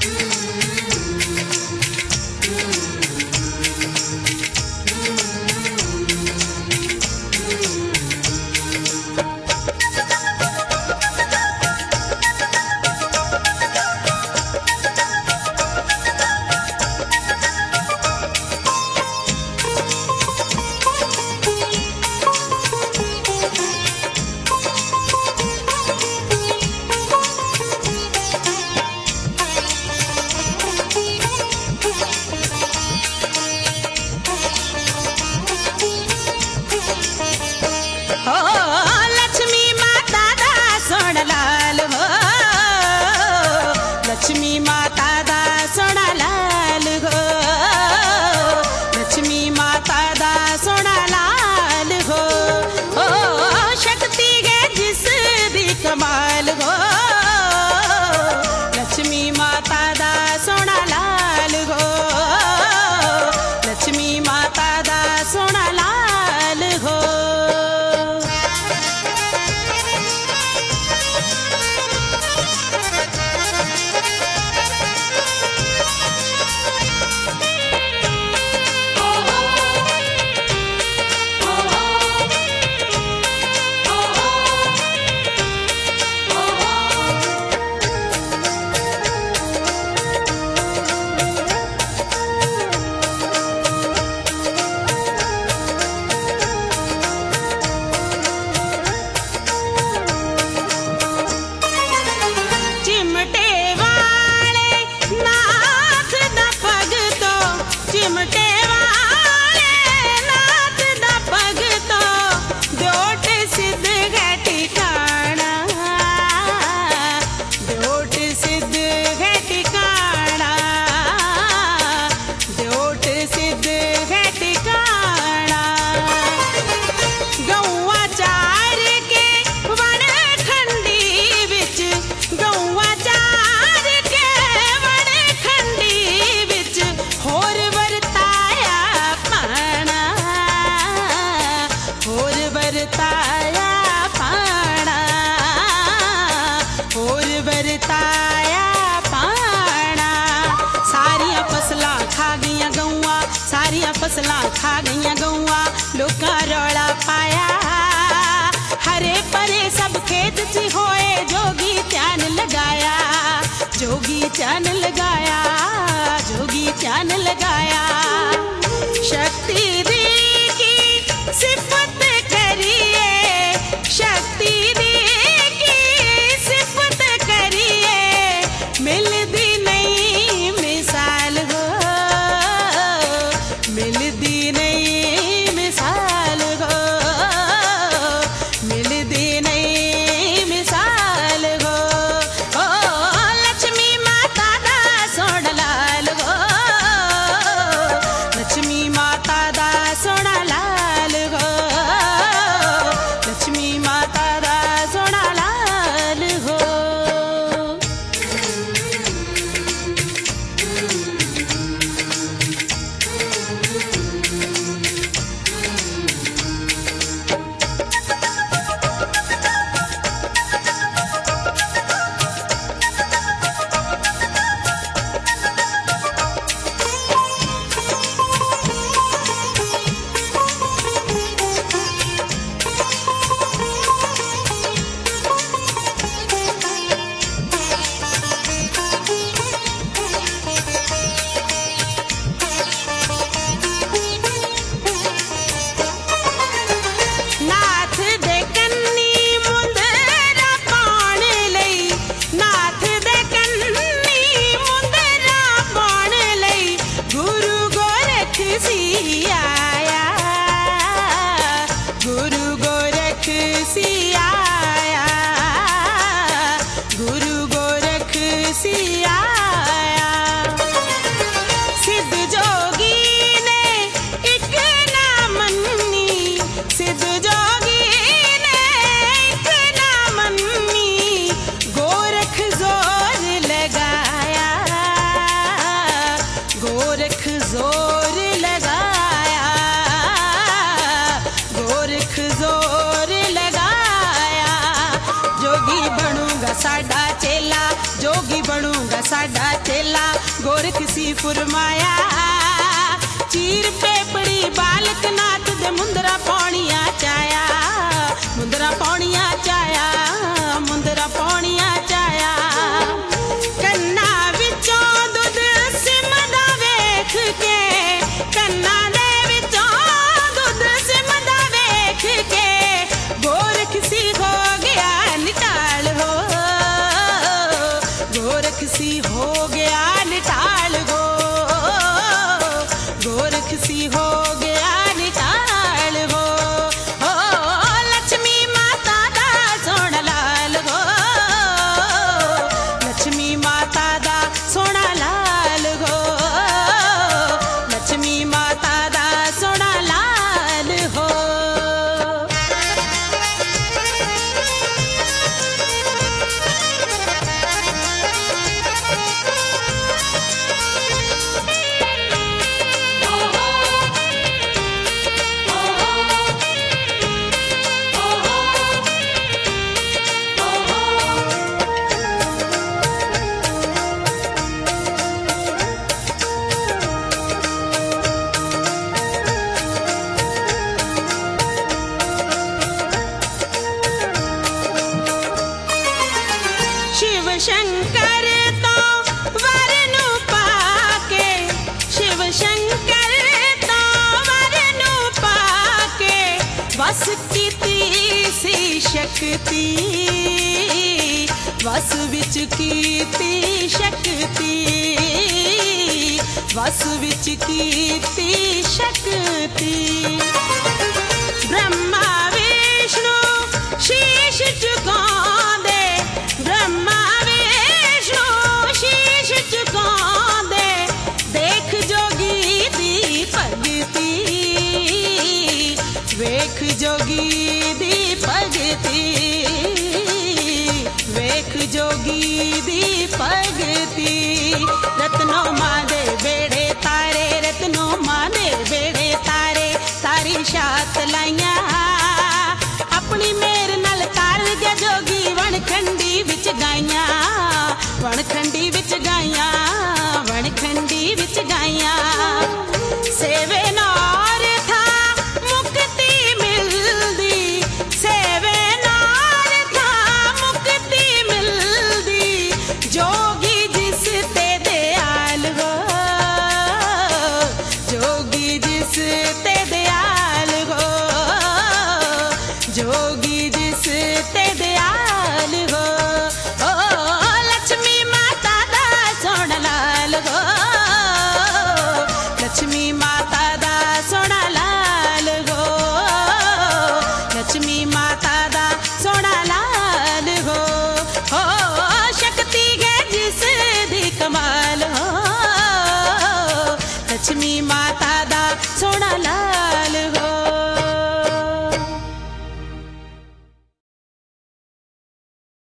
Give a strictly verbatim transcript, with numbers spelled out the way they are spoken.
लक्ष्मी माता दा सोना लाल हो, लक्ष्मी माता दा सोना लाल हो, ओ शक्ति है जिस दी कमाल हो, लक्ष्मी माता दा सोना लाल हो, लक्ष्मी माता दा सोना लाल हो। फसलां खा गईयां गौआ लोकां रौला पाया, हरे परे सब खेत च होए जोगी ध्यान लगाया, जोगी ध्यान लगाया, जोगी ध्यान लगाया। शक्ति दी की सिफत करिए, शक्ति दी की सिफत करिए, मिलदी नहीं मिसाल हो, मिलदी नहीं मिसाल हो, मिलदी नहीं मिसाल। बनूंगा साडा चेला, गोरख सी फुरमाया। चीर पेपड़ी बालक नाथ दे मुंदरा पौड़ियां चाया, मुंदरा पौड़ियां चाया, मुंदरा पौड़ियां चाया। कन्ना विचों दुध सिमदा वेख के, कन्ना दे विचों दुध सिमदा वेख के, गोरख सी हो गया निटाल हो, गोरख सी हो गया निटाल हो, गोरख सी हो गया निटाल हो। हो लक्ष्मी माता दा सोना लाल हो, लक्ष्मी माता दा सोना लाल हो, लक्ष्मी माता दा सोना लाल हो। शिव शंकर तो वरनु पाके, शिव शंकर तो वरनु पाके, बस कीती सी शक्ति, बस विच कीती शक्ति, बस विच कीती शक्ति। ब्रह्मा विष्णु शीश झुकांदे, ब्रह्मा विष्णु शीश झुकांदे, देख जोगी दी भगती, वेख जोगी दी भगती, वेख जोगी दी भगती। रत्नों मां दे बेड़े तारे, रत्नों मां दे बेड़े तारे, तारी शात लाइया अपनी मेर नाल तार दिया जोगी, वणखंडी विच गाइया, वणखंडी विच गाइया,